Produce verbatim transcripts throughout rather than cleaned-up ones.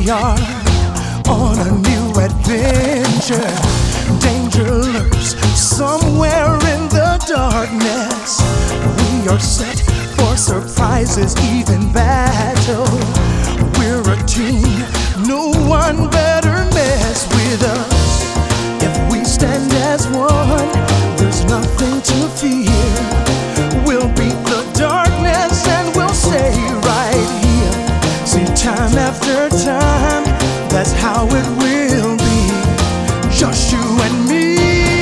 we are on a new adventure. Danger lurks somewhere in the darkness. We are set for surprises, even battle. We're a team, no one better mess with us. If we stand as one, there's nothing to fear. We'll beat the darkness and we'll stay right here. See, time after time, that's how it will be. Just you and me.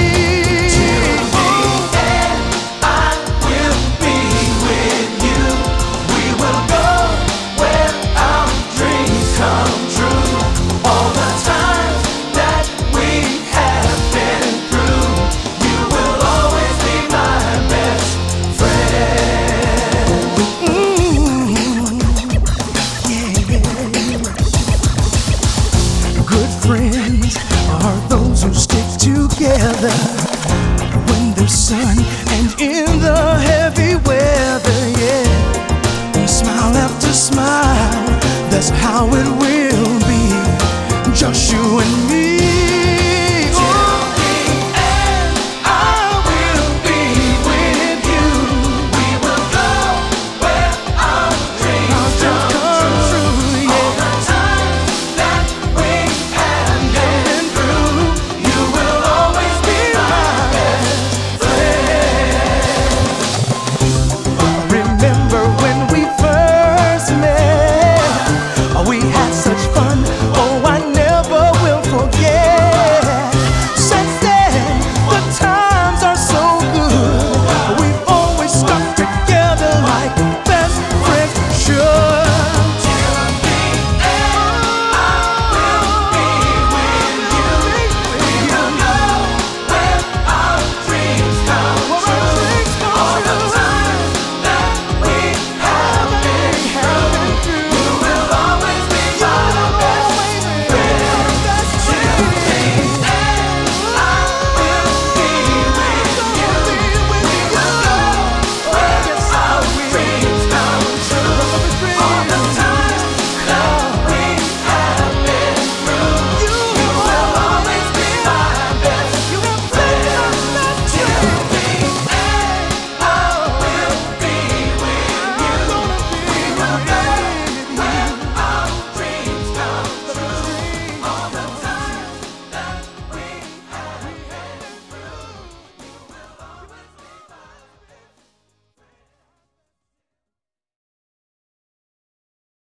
Friends are those who stick together when there's sun and in the heavy weather, yeah. And smile after smile, that's how it will be. Just you and me.